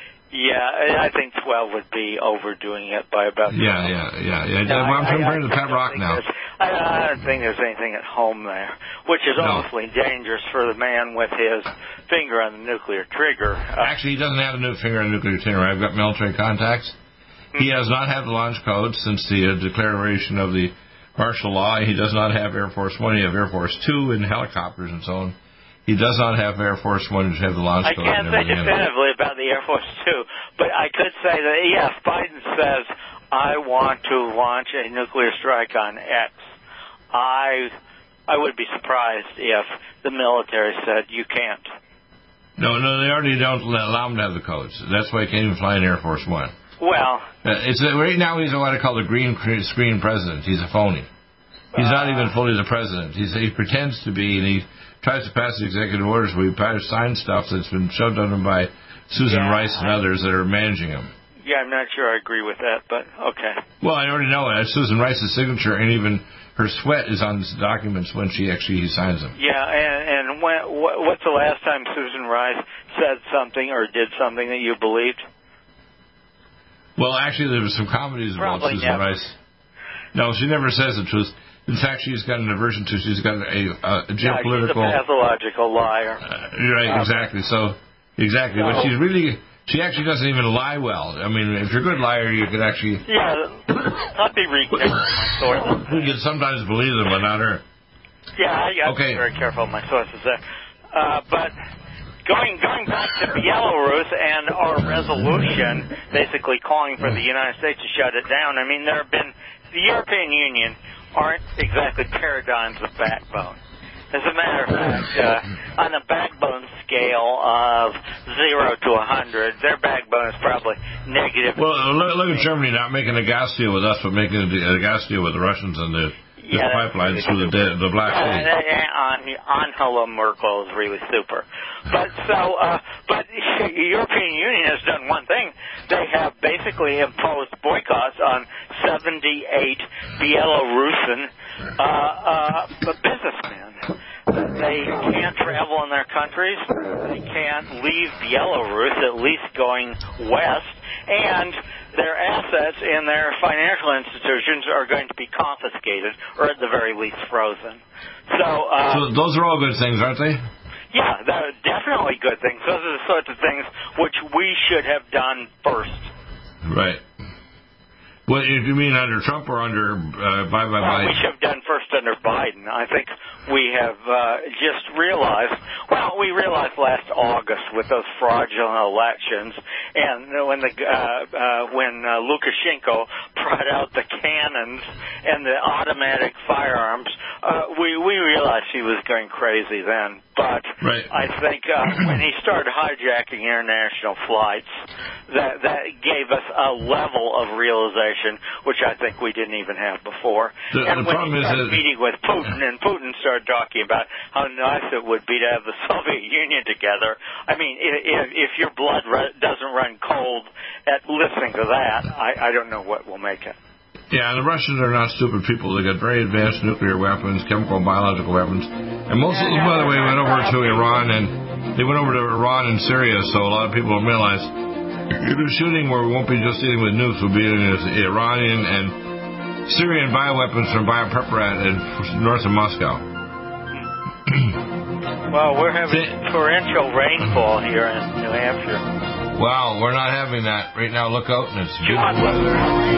Yeah, I think twelve would be overdoing it by about twelve. Yeah, yeah, yeah. yeah. No, well, I'm comparing to the pet rock now. I, I don't think there's anything at home there, which is no. awfully dangerous for the man with his finger on the nuclear trigger. Uh, Actually, he doesn't have a finger on the nuclear trigger. I've got military contacts. Mm-hmm. He does not have the launch code since the uh, declaration of the martial law. He does not have Air Force One. He has Air Force Two and helicopters and so on. He does not have Air Force One to have the launch I code. can't say definitively about the Air Force Two, but I could say that, yes, Biden says, I want to launch a nuclear strike on X. I I would be surprised if the military said, you can't. No, no, they already don't allow him to have the codes. That's why he can't even fly an Air Force One. Well. Uh, it's uh, right now he's what I call the green screen president. He's a phony. He's uh, not even fully the president. He's, he pretends to be, and he tries to pass the executive orders where he tries to sign stuff that's been shoved on him by Susan yeah, Rice and I, others that are managing him. Yeah, I'm not sure I agree with that, but okay. Well, I already know it. That's Susan Rice's signature, and even her sweat is on the documents when she actually signs them. Yeah, and, and when, what's the last time Susan Rice said something or did something that you believed? Well, actually, there were some comedies about Probably Susan never. Rice. No, she never says the truth. In fact, she's got an aversion to. She's got a, a, a geopolitical. Yeah, she's a pathological liar. Uh, right, exactly. So, exactly. So, but she's really. She actually doesn't even lie well. I mean, if you're a good liar, you could actually. Yeah, let me reconnect my sources. You can sometimes believe them, but not her. Yeah, I got okay. to be very careful of my sources there. Uh, but going going back to Belarus and our resolution, basically calling for the United States to shut it down, I mean, there have been, the European Union aren't exactly paradigms of backbone. As a matter of fact, uh, on a backbone scale of zero to a hundred, their backbone is probably negative. Well, look, look at Germany not making a gas deal with us, but making a, a gas deal with the Russians and the, the yeah, pipelines through the, the Black Sea. Uh, Angela Merkel is really super. But so, uh, but the European Union has done one thing. They have basically imposed boycotts on seventy-eight Belarusian uh, uh, businessmen. They can't travel in their countries. They can't leave Belarus, at least going west. And their assets and their financial institutions are going to be confiscated, or at the very least frozen. So, uh, so those are all good things, aren't they? Yeah, they're definitely good things. Those are the sorts of things which we should have done first. Right. Well, if you mean under Trump or under uh, Biden? Well, we should have done first under Biden. I think we have uh, just realized, well, we realized last August with those fraudulent elections, and when the uh, uh, when uh, Lukashenko brought out the cannons and the automatic firearms, uh, we we realized he was going crazy then. But right. I think uh, when he started hijacking international flights, that that gave us a level of realization which I think we didn't even have before. The, and the when problem he started is meeting with Putin, and Putin started talking about how nice it would be to have the Soviet Union together, I mean, if, if your blood doesn't run cold at listening to that, I, I don't know what will make it. Yeah, and the Russians are not stupid people. They got very advanced nuclear weapons, chemical and biological weapons. And most of them, by the way, went over to Iran, and they went over to Iran and Syria, so a lot of people don't realize the shooting where we won't be just dealing with nukes, we'll be dealing with Iranian and Syrian bioweapons from Biopreparat and north of Moscow. Well, we're having torrential rainfall here in New Hampshire. Wow, we're not having that right now. Look out, and it's beautiful weather.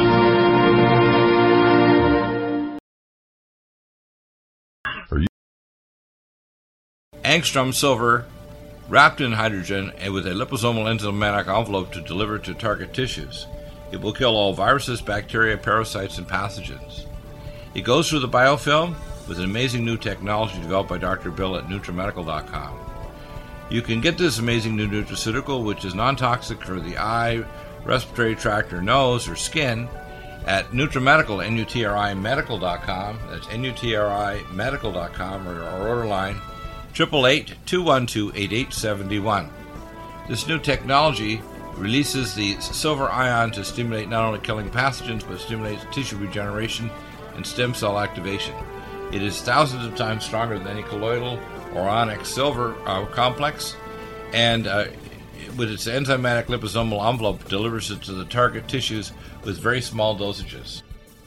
Angstrom silver wrapped in hydrogen and with a liposomal enzymatic envelope to deliver to target tissues. It will kill all viruses, bacteria, parasites, and pathogens. It goes through the biofilm with an amazing new technology developed by Doctor Bill at NutriMedical dot com. You can get this amazing new nutraceutical, which is non-toxic for the eye, respiratory tract, or nose, or skin, at NutriMedical, N U T R I Medical dot com. That's N U T R I Medical dot com, or our order line, eight eight eight, two one two, eight eight seven one. This new technology releases the silver ion to stimulate not only killing pathogens, but stimulates tissue regeneration and stem cell activation. It is thousands of times stronger than any colloidal or onyx silver uh, complex, and uh, with its enzymatic liposomal envelope, delivers it to the target tissues with very small dosages.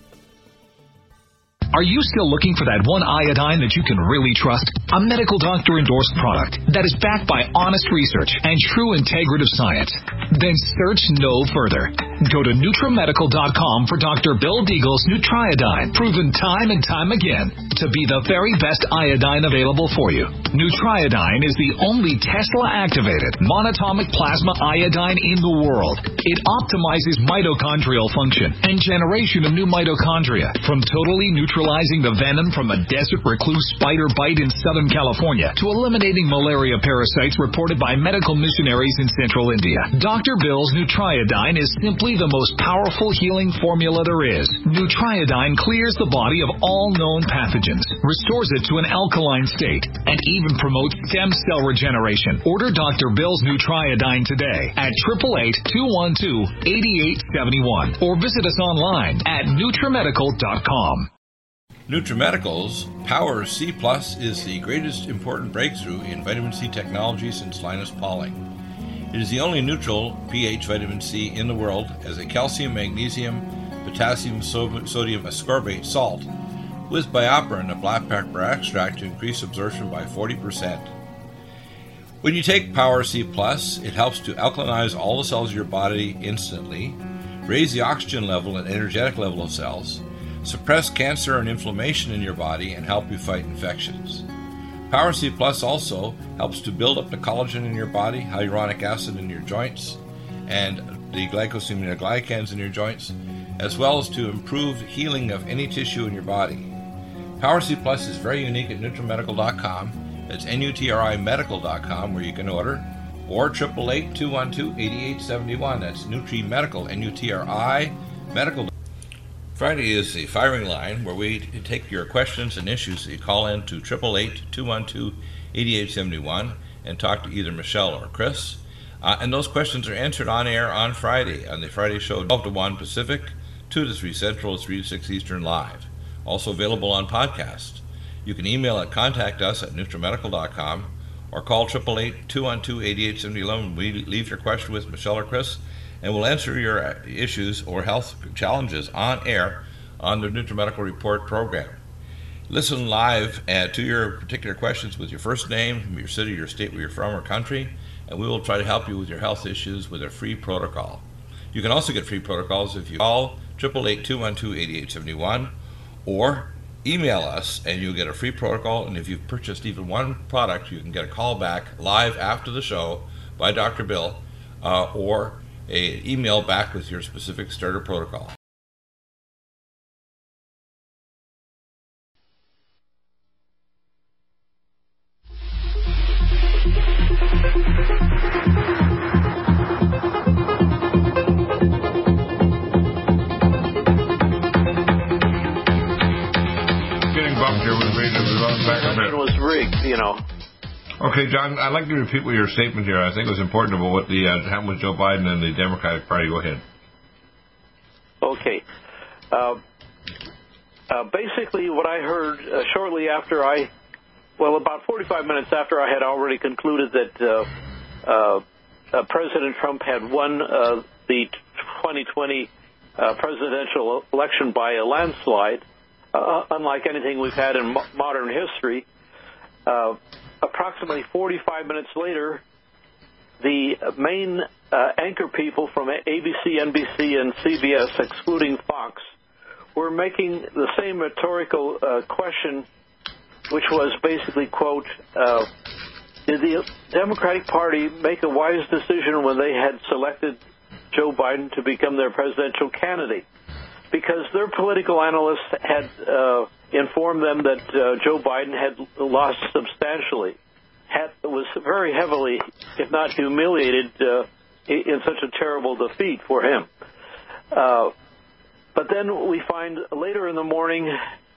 Are you still looking for that one iodine that you can really trust? A medical doctor endorsed product that is backed by honest research and true integrative science? Then search no further. Go to NutriMedical dot com for Doctor Bill Deagle's Nutriodine, proven time and time again to be the very best iodine available for you. Nutriodine is the only Tesla-activated monatomic plasma iodine in the world. It optimizes mitochondrial function and generation of new mitochondria, from totally neutralizing the venom from a desert recluse spider bite in Southern California to eliminating malaria parasites reported by medical missionaries in Central India. Doctor Bill's Nutriodine is simply the most powerful healing formula there is. Nutriodine clears the body of all known pathogens, restores it to an alkaline state, and even promotes stem cell regeneration. Order Doctor Bill's Nutriodine today at eight eight eight, two one two, eight eight seven one or visit us online at NutriMedical dot com. NutriMedical's Power C Plus is the greatest important breakthrough in vitamin C technology since Linus Pauling. It is the only neutral pH vitamin C in the world as a calcium, magnesium, potassium, sodium ascorbate salt with BioPerine, a black pepper extract, to increase absorption by forty percent. When you take Power C Plus, it helps to alkalinize all the cells of your body instantly, raise the oxygen level and energetic level of cells, suppress cancer and inflammation in your body, and help you fight infections. Power C Plus also helps to build up the collagen in your body, hyaluronic acid in your joints, and the glycosaminoglycans in your joints, as well as to improve healing of any tissue in your body. Power C Plus is very unique at NutriMedical dot com. It's N U T R I medical dot com where you can order, or eight eight eight, two one two, eight eight seven one. That's NutriMedical, N U T R I medical. Friday is the firing line where we take your questions and issues that you call in to eight eight eight, two one two, eight eight seven one and talk to either Michelle or Chris. Uh, and those questions are answered on air on Friday, on the Friday show, twelve to one Pacific, two to three Central, three to six Eastern live. Also available on podcast. You can email at contact us at NutriMedical dot com or call eight eight eight, two one two, eight eight seven one. We leave your question with Michelle or Chris, and we'll answer your issues or health challenges on air on the NutriMedical Report program. Listen live uh, to your particular questions with your first name, your city, your state where you're from, or country, and we will try to help you with your health issues with a free protocol. You can also get free protocols if you call eight eight eight, two one two, eight eight seven one or email us and you'll get a free protocol. And if you've purchased even one product, you can get a call back live after the show by Doctor Bill uh, or an email back with your specific starter protocol. It was rigged, you know. Okay, John, I'd like you to repeat what your statement here. I think it was important about what the uh, happened with Joe Biden and the Democratic Party. Go ahead. Okay. Uh, uh, basically, what I heard uh, shortly after I, well, about forty-five minutes after I had already concluded that uh, uh, uh, President Trump had won uh, the twenty twenty uh, presidential election by a landslide, uh, unlike anything we've had in mo- modern history. Uh, approximately forty-five minutes later, the main uh, anchor people from A B C, N B C, and C B S, excluding Fox, were making the same rhetorical uh, question, which was basically, quote, uh, did the Democratic Party make a wise decision when they had selected Joe Biden to become their presidential candidate? Because their political analysts had uh, informed them that uh, Joe Biden had lost substantially, had, was very heavily, if not humiliated, uh, in such a terrible defeat for him. Uh, but then we find later in the morning,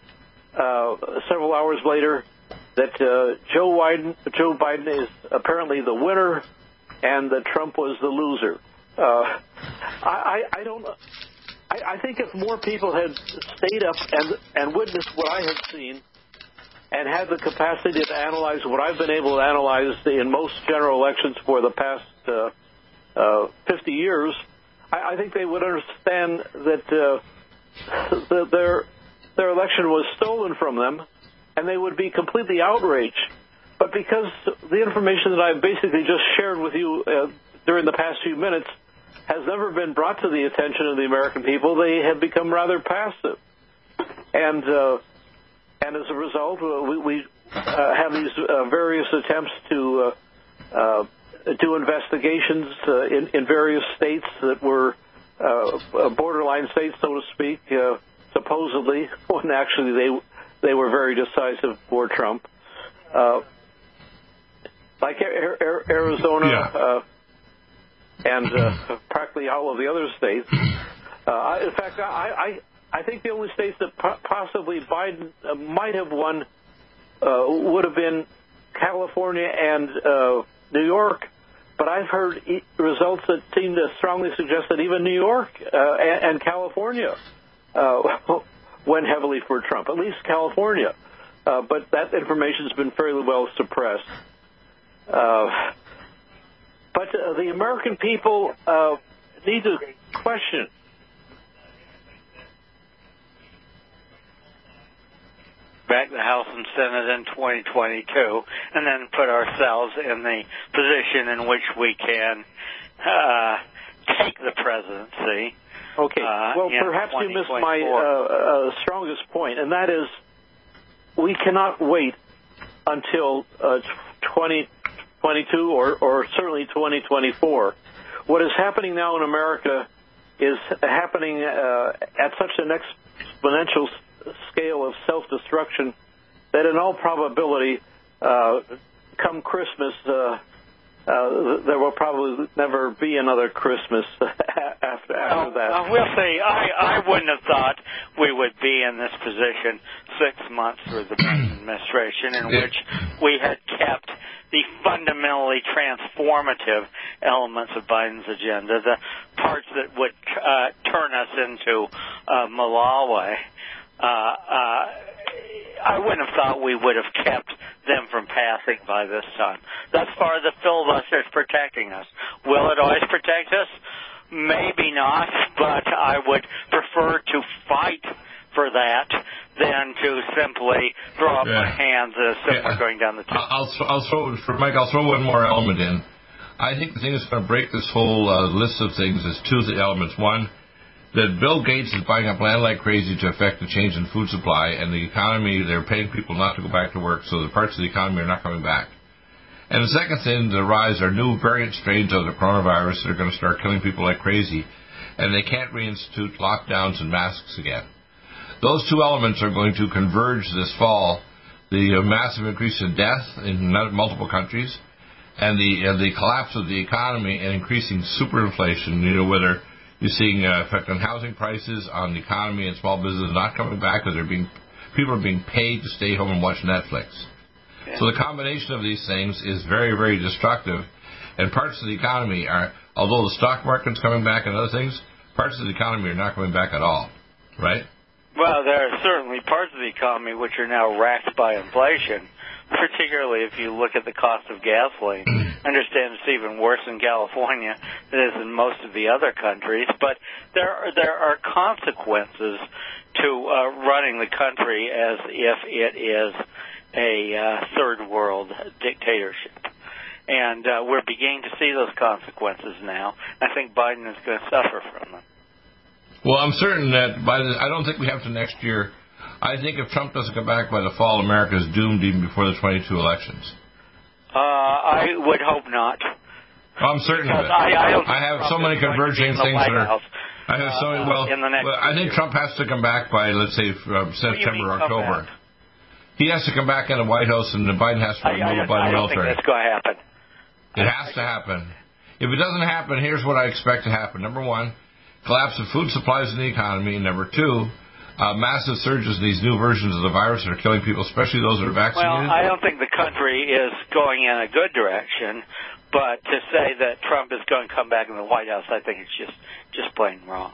uh, several hours later, that uh, Joe Biden, Joe Biden is apparently the winner, and that Trump was the loser. Uh, I, I, I don't. I, I think if more people had stayed up and and witnessed what I had seen, and had the capacity to analyze what I've been able to analyze in most general elections for the past uh, uh, fifty years, I, I think they would understand that uh, the, their their election was stolen from them, and they would be completely outraged. But because the information that I've basically just shared with you uh, during the past few minutes has never been brought to the attention of the American people, they have become rather passive. And uh, and as a result, uh, we, we uh, have these uh, various attempts to uh, uh, do investigations uh, in, in various states that were uh, borderline states, so to speak, uh, supposedly, when actually they they were very decisive for Trump. Uh, like Arizona, yeah. uh, and uh, practically all of the other states. Uh, in fact, I, I I think the only states that possibly Biden uh, might have won uh, would have been California and uh, New York. But I've heard e- results that seem to strongly suggest that even New York uh, and, and California uh, went heavily for Trump, at least California. Uh, but that information has been fairly well suppressed. Uh, but uh, the American people uh, need to question back the House and Senate in twenty twenty-two, and then put ourselves in the position in which we can uh, take the presidency Okay. Uh, well, perhaps you missed my uh, uh, strongest point, and that is we cannot wait until uh, twenty twenty-two or, or certainly twenty twenty-four. What is happening now in America is happening uh, at such an exponential scale of self-destruction that in all probability, uh, come Christmas, uh, uh, there will probably never be another Christmas after, after that. Uh, we'll see. I, I wouldn't have thought we would be in this position six months through the Biden administration in which we had kept the fundamentally transformative elements of Biden's agenda, the parts that would uh, turn us into uh, Malawi. Uh, uh, I wouldn't have thought we would have kept them from passing by this time. Thus far, the filibuster is protecting us. Will it always protect us? Maybe not, but I would prefer to fight for that than to simply throw up yeah. my hands as if yeah. we're going down the tube. I'll, I'll throw, for Mike, I'll throw one more element in. I think the thing that's going to break this whole uh, list of things is two elements. One, that Bill Gates is buying up land like crazy to affect the change in food supply, and the economy, they're paying people not to go back to work, so the parts of the economy are not coming back. And the second thing to rise are new variant strains of the coronavirus that are going to start killing people like crazy, and they can't reinstitute lockdowns and masks again. Those two elements are going to converge this fall. The uh, massive increase in death in multiple countries, and the uh, the collapse of the economy and increasing superinflation, you know, whether you're seeing uh, effect on housing prices, on the economy and small business not coming back because they're being, people are being paid to stay home and watch Netflix. Okay. So the combination of these things is very, very destructive. And parts of the economy are, although the stock market's coming back and other things, parts of the economy are not coming back at all, right? Well, there are certainly parts of the economy which are now racked by inflation, particularly if you look at the cost of gasoline. I understand it's even worse in California than it is in most of the other countries, but there are, there are consequences to uh, running the country as if it is a uh, third world dictatorship. And uh, we're beginning to see those consequences now. I think Biden is going to suffer from them. Well, I'm certain that by the, I don't think we have to next year. I think if Trump doesn't come back by the fall, America is doomed even before the twenty-two elections. Uh, I would hope not. Well, I'm certain of it. I, I, don't I have so many converging things that are. House, I have so many. Well, uh, in the next well I think Trump has to come back by, let's say, uh, September, October. He has to come back in the White House, and Biden has to remove it by the military. I don't think that's going to happen. It has to happen. If it doesn't happen, here's what I expect to happen. Number one, collapse of food supplies in the economy. And number two, uh, massive surges in these new versions of the virus that are killing people, especially those that are vaccinated. Well, I don't think the country is going in a good direction, but to say that Trump is going to come back in the White House, I think it's just, just plain wrong.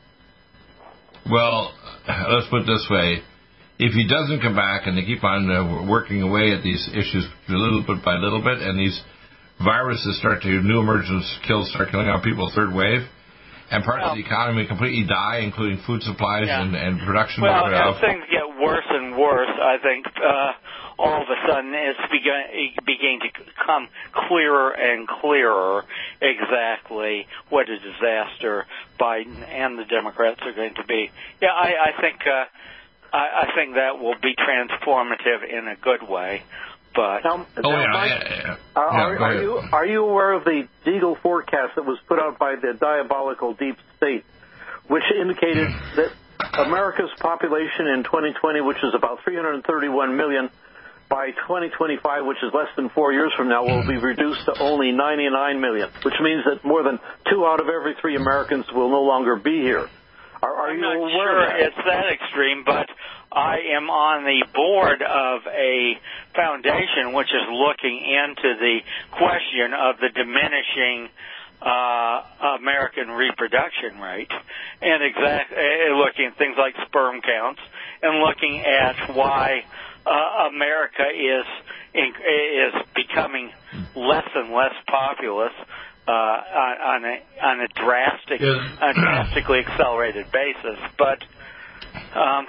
Well, let's put it this way. If he doesn't come back and they keep on uh, working away at these issues little bit by little bit, and these viruses start to, new emergence kills start killing out people, third wave, and parts well, of the economy completely die, including food supplies yeah. and, and production. Well, as things get worse and worse, I think uh, all of a sudden it's begun, beginning to come clearer and clearer exactly what a disaster Biden and the Democrats are going to be. Yeah, I, I think uh, I, I think that will be transformative in a good way. But now, oh, now, yeah, Mike, yeah, yeah. Are, yeah, are, are you are you aware of the Deagle forecast that was put out by the diabolical Deep State, which indicated that America's population in twenty twenty, which is about three hundred thirty-one million, by twenty twenty-five, which is less than four years from now, will be reduced to only ninety-nine million, which means that more than two out of every three Americans will no longer be here. Are, are I'm you not aware sure of that? It's that extreme, but I am on the board of a foundation which is looking into the question of the diminishing uh, American reproduction rate, and exact, uh, looking at things like sperm counts, and looking at why uh, America is in, is becoming less and less populous. Uh, on, on a on a drastic, yeah. a drastically accelerated basis, but um,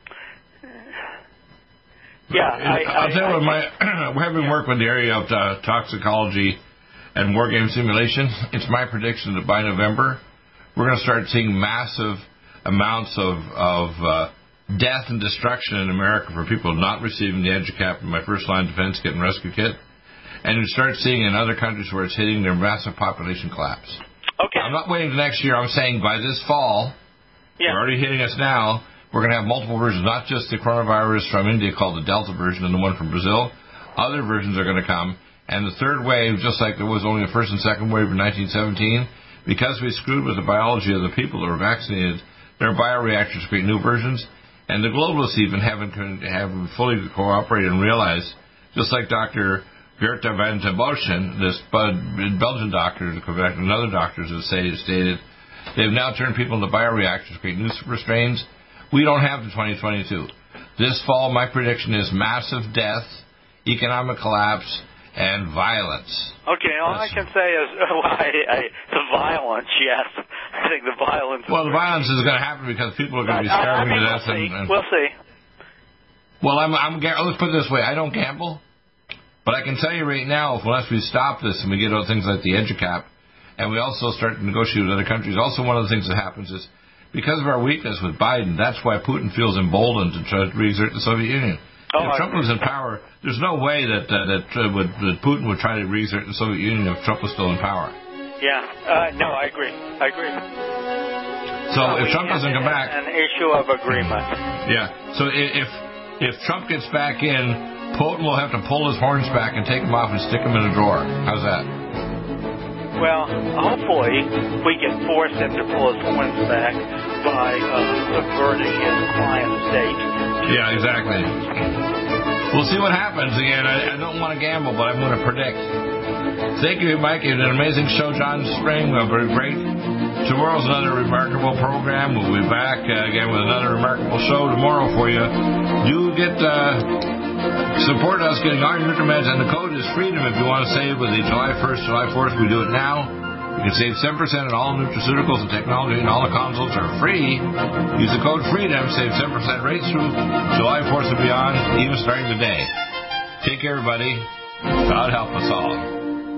yeah, I, I'll I, tell you what. I, My we're having yeah. work with the area of uh, toxicology and war game simulation. It's my prediction that by November we're going to start seeing massive amounts of, of uh, death and destruction in America for people not receiving the EduCap and my first line defense kit and rescue kit. And you start seeing in other countries where it's hitting their massive population collapse. Okay. I'm not waiting to next year. I'm saying by this fall, yeah. They're already hitting us now. We're going to have multiple versions, not just the coronavirus from India called the Delta version and the one from Brazil. Other versions are going to come. And the third wave, just like there was only a first and second wave in nineteen seventeen, because we screwed with the biology of the people that were vaccinated, their bioreactors create new versions. And the globalists even haven't, haven't fully cooperated and realized, just like Doctor Geert van den Boschen, this Belgian doctor, and other doctors have stated, they've now turned people into bioreactors, create new super strains. We don't have the twenty twenty-two. This fall, my prediction is massive death, economic collapse, and violence. Okay, all That's I can say is well, I, I, the violence, yes. I think the violence... Well, the violence is going to happen because people are going to be starving I, I mean, to death. We'll see. And, and, we'll see. Well, I'm, I'm, let's put it this way. I don't gamble, but I can tell you right now, unless we stop this and we get out things like the EduCap, and we also start to negotiate with other countries, also one of the things that happens is because of our weakness with Biden, that's why Putin feels emboldened to try to re-exert the Soviet Union. Oh, if Trump was in power, there's no way that uh, that, uh, would, that Putin would try to re-exert the Soviet Union if Trump was still in power. Yeah, uh, no, I agree. I agree. So uh, if Trump doesn't come back... An issue of agreement. Yeah, so if if Trump gets back in, Putin will have to pull his horns back and take them off and stick them in a drawer. How's that? Well, hopefully we can force him to pull his horns back by uh, subverting his client state. Yeah, exactly. We'll see what happens. Again, I, I don't want to gamble, but I'm going to predict. Thank you, Mike. You did an amazing show, John Spring. We're very great. Tomorrow's another remarkable program. We'll be back uh, again with another remarkable show tomorrow for you. Do get uh, support us getting our NutriMeds, and the code is FREEDOM if you want to save with the July first, July fourth. We do it now. You can save seven percent on all nutraceuticals and technology, and all the consults are free. Use the code FREEDOM, save seven percent right through July fourth and beyond, even starting today. Take care, everybody. God help us all.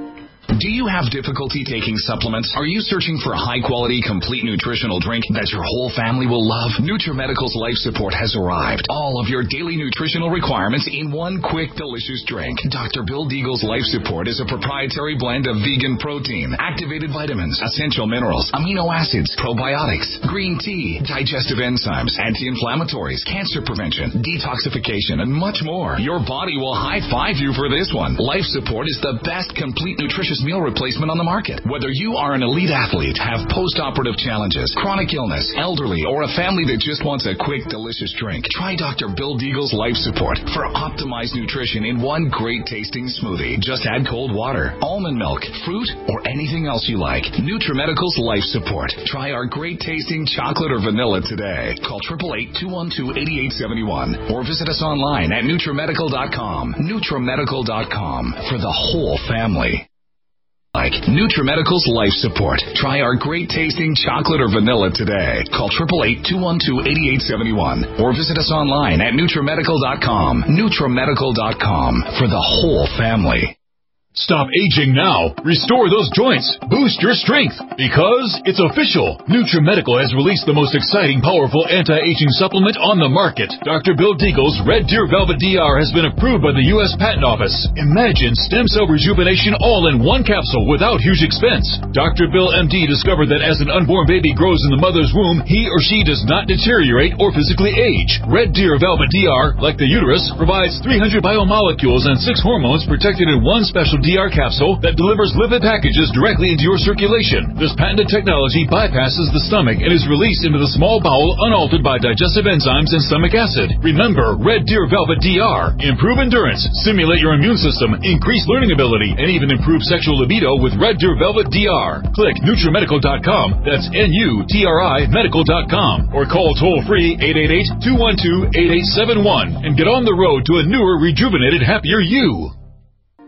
Do you have difficulty taking supplements? Are you searching for a high-quality, complete nutritional drink that your whole family will love? NutriMedical's Life Support has arrived. All of your daily nutritional requirements in one quick, delicious drink. Doctor Bill Deagle's Life Support is a proprietary blend of vegan protein, activated vitamins, essential minerals, amino acids, probiotics, green tea, digestive enzymes, anti-inflammatories, cancer prevention, detoxification, and much more. Your body will high-five you for this one. Life Support is the best complete nutritious meal replacement on the market. Whether you are an elite athlete, have post-operative challenges, chronic illness, elderly, or a family that just wants a quick, delicious drink, try Doctor Bill Deagle's Life Support for optimized nutrition in one great-tasting smoothie. Just add cold water, almond milk, fruit, or anything else you like. NutriMedical's Life Support. Try our great-tasting chocolate or vanilla today. Call eight eight eight, two one two, eight eight seven one or visit us online at NutriMedical dot com. NutriMedical dot com for the whole family. Like NutriMedical's Life Support. Try our great-tasting chocolate or vanilla today. Call eight eight eight, two one two, eight eight seven one or visit us online at NutriMedical dot com. NutriMedical dot com for the whole family. Stop aging now. Restore those joints. Boost your strength. Because it's official. NutriMedical has released the most exciting, powerful anti-aging supplement on the market. Doctor Bill Deagle's Red Deer Velvet D R has been approved by the U S Patent Office. Imagine stem cell rejuvenation all in one capsule without huge expense. Doctor Bill M D discovered that as an unborn baby grows in the mother's womb, he or she does not deteriorate or physically age. Red Deer Velvet D R, like the uterus, provides three hundred biomolecules and six hormones protected in one special D R capsule that delivers lipid packages directly into your circulation. This patented technology bypasses the stomach and is released into the small bowel unaltered by digestive enzymes and stomach acid. Remember, Red Deer Velvet D R. Improve endurance, stimulate your immune system, increase learning ability, and even improve sexual libido with Red Deer Velvet D R. Click NutriMedical dot com, that's N U T R I medical dot com, or call toll-free eight eight eight, two one two, eight eight seven one and get on the road to a newer, rejuvenated, happier you.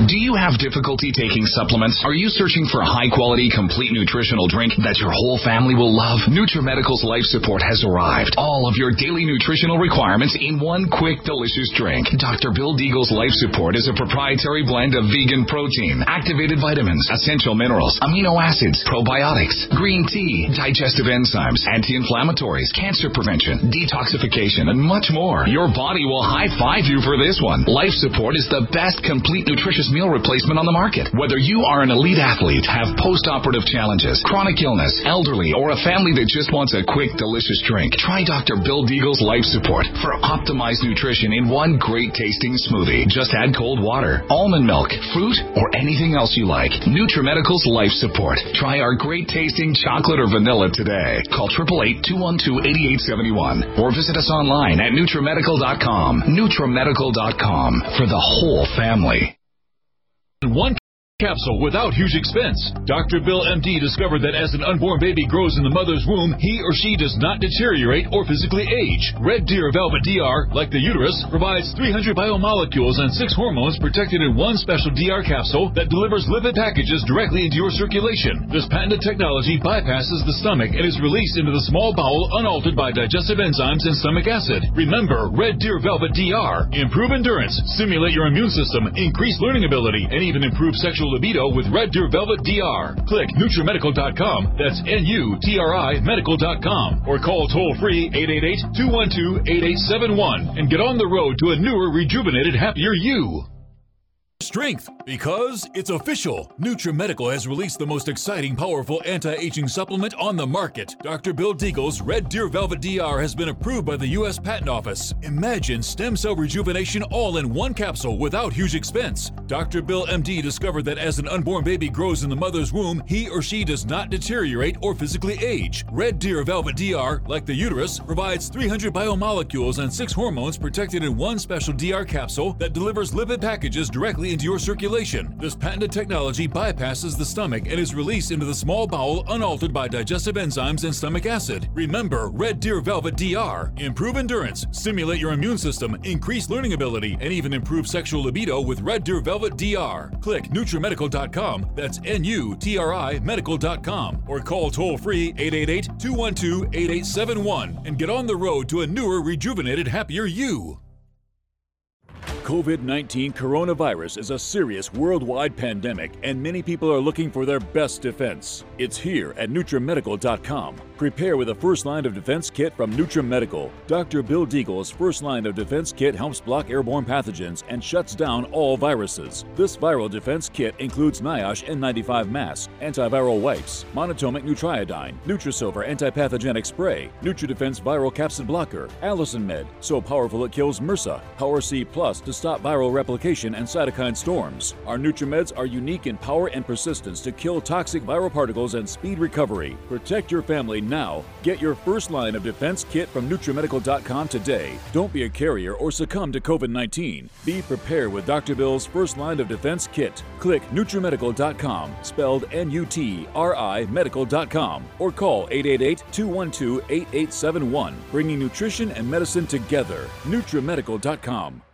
Do you have difficulty taking supplements? Are you searching for a high-quality, complete nutritional drink that your whole family will love? NutriMedical's Life Support has arrived. All of your daily nutritional requirements in one quick, delicious drink. Doctor Bill Deagle's Life Support is a proprietary blend of vegan protein, activated vitamins, essential minerals, amino acids, probiotics, green tea, digestive enzymes, anti-inflammatories, cancer prevention, detoxification, and much more. Your body will high-five you for this one. Life Support is the best complete nutritious meal replacement on the market. Whether you are an elite athlete, have post-operative challenges, chronic illness, elderly, or a family that just wants a quick, delicious drink, try Doctor Bill Deagle's Life Support for optimized nutrition in one great tasting smoothie. Just add cold water, almond milk, fruit, or anything else you like. NutriMedical's Life Support. Try our great tasting chocolate or vanilla today. Call eight eight eight, two one two, eight eight seven one or visit us online at NutriMedical dot com. NutriMedical dot com for the whole family. One capsule without huge expense. Doctor Bill M D discovered that as an unborn baby grows in the mother's womb, he or she does not deteriorate or physically age. Red Deer Velvet D R, like the uterus, provides three hundred biomolecules and six hormones protected in one special D R capsule that delivers lipid packages directly into your circulation. This patented technology bypasses the stomach and is released into the small bowel unaltered by digestive enzymes and stomach acid. Remember, Red Deer Velvet D R. Improve endurance, stimulate your immune system, increase learning ability, and even improve sexual libido with Red Deer Velvet D R. Click NutriMedical dot com, that's N U T R I Medical dot com, or call toll-free eight eight eight, two one two, eight eight seven one and get on the road to a newer, rejuvenated, happier you. Strength, because it's official. NutriMedical has released the most exciting, powerful anti-aging supplement on the market. Doctor Bill Deagle's Red Deer Velvet D R has been approved by the U S Patent Office. Imagine stem cell rejuvenation all in one capsule without huge expense. Doctor Bill M D discovered that as an unborn baby grows in the mother's womb, he or she does not deteriorate or physically age. Red Deer Velvet D R, like the uterus, provides three hundred biomolecules and six hormones protected in one special D R capsule that delivers lipid packages directly into your circulation. This patented technology bypasses the stomach and is released into the small bowel unaltered by digestive enzymes and stomach acid. Remember, Red Deer Velvet D R. Improve endurance, stimulate your immune system, increase learning ability, and even improve sexual libido with Red Deer Velvet D R. Click NutriMedical dot com, that's N U T R I Medical dot com, or call toll-free eight eight eight, two one two, eight eight seven one and get on the road to a newer, rejuvenated, happier you. COVID nineteen coronavirus is a serious worldwide pandemic, and many people are looking for their best defense. It's here at NutriMedical dot com. Prepare with a first line of defense kit from NutriMedical. Doctor Bill Deagle's first line of defense kit helps block airborne pathogens and shuts down all viruses. This viral defense kit includes NIOSH N ninety-five mask, antiviral wipes, monotomic Nutriodine, Nutrisilver antipathogenic spray, NutriDefense viral capsid blocker, Allison Med, so powerful it kills MRSA, Power C Plus to stop viral replication and cytokine storms. Our NutriMeds are unique in power and persistence to kill toxic viral particles and speed recovery. Protect your family now. Get your first line of defense kit from NutriMedical dot com today. Don't be a carrier or succumb to COVID nineteen. Be prepared with Doctor Bill's first line of defense kit. Click NutriMedical dot com, spelled N U T R I Medical dot com, or call eight eight eight, two one two, eight eight seven one, bringing nutrition and medicine together. NutriMedical dot com.